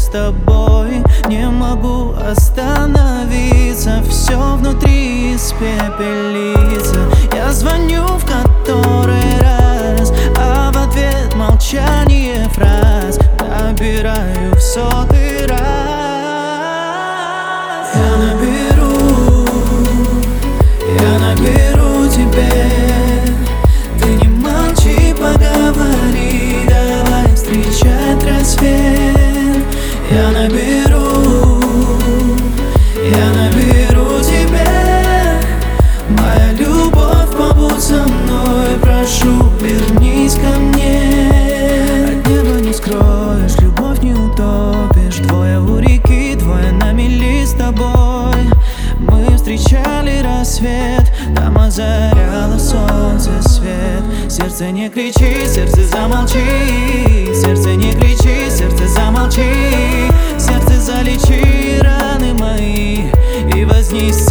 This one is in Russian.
с тобой. Не могу остановиться, все внутри испепелится. Я звоню в который раз, а в ответ молчание фраз. Набираю в 100-й раз. Я наберу теперь. Ты не молчи, поговори, давай встречать рассвет. Я наберу теперь. Моя любовь, побудь со мной, прошу, вернись ко мне. От неба не скроешь, любовь не утопишь. Двое у реки, двое на мели с тобой. Мы встречали рассвет, там озаряло солнце свет. Сердце, не кричи, сердце, замолчи. Сердце, не кричи, сердце, замолчи. Сердце, залечи раны мои и вознеси